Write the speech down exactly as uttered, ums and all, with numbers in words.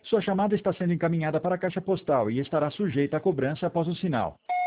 Sua chamada está sendo encaminhada para a caixa postal e estará sujeita a cobrança após o sinal.